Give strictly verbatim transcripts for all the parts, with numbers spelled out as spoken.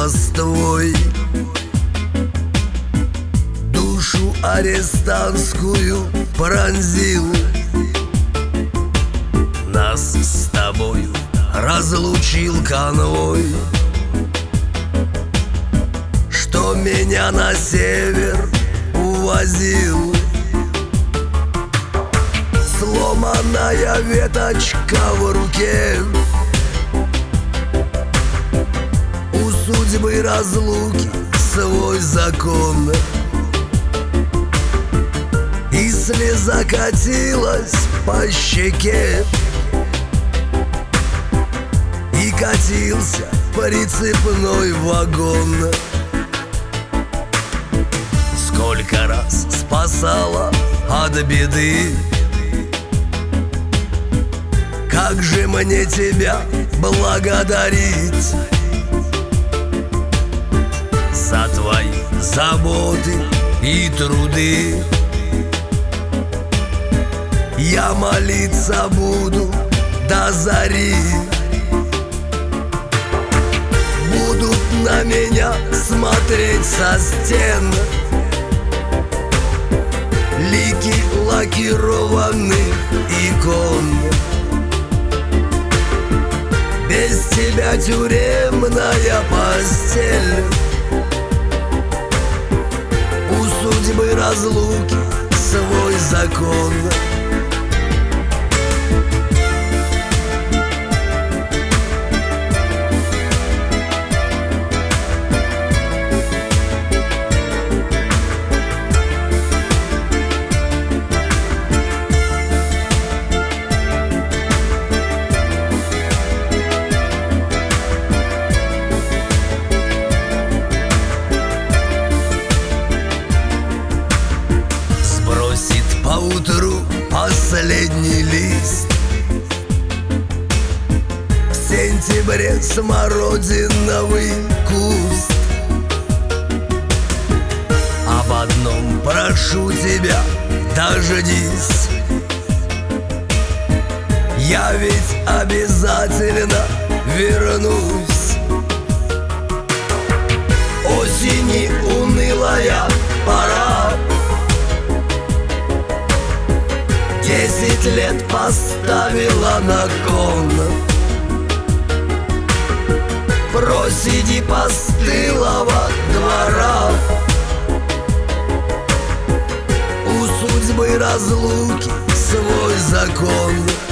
голос твой душу арестантскую пронзил. Нас с тобою разлучил конвой, что меня на север увозил. Сломанная веточка в руке, у судьбы разлуки свой закон. И слеза катилась по щеке, и катился прицепной вагон. Сколько раз спасала от беды, как же мне тебя благодарить за твои заботы и труды. Я молиться буду до зари, будут на меня смотреть со стен лики лакированных икон. Без тебя тюремная постель, у судьбы разлуки свой закон. Поутру последний лист, в сентябре смородиновый куст. Об одном прошу тебя, дождись, я ведь обязательно вернусь. Осени унылая пора, десять лет поставила на кон. Проседи постылого двора, у судьбы разлуки свой закон.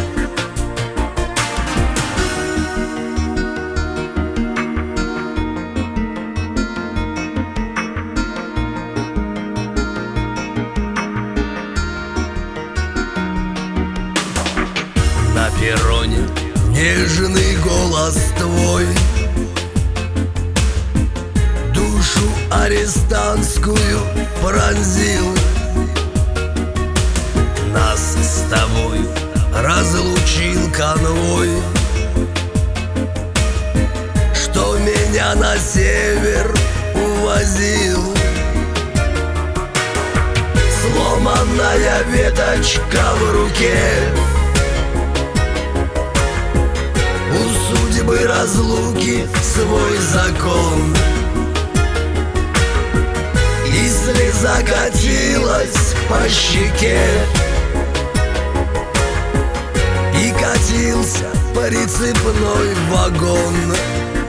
На перроне нежный голос твой душу арестантскую пронзил. Нас с тобою разлучил конвой, что меня на север увозил. Сломанная веточка в руке, у судьбы разлуки свой закон. И слеза катилась по щеке, и катился прицепной вагон.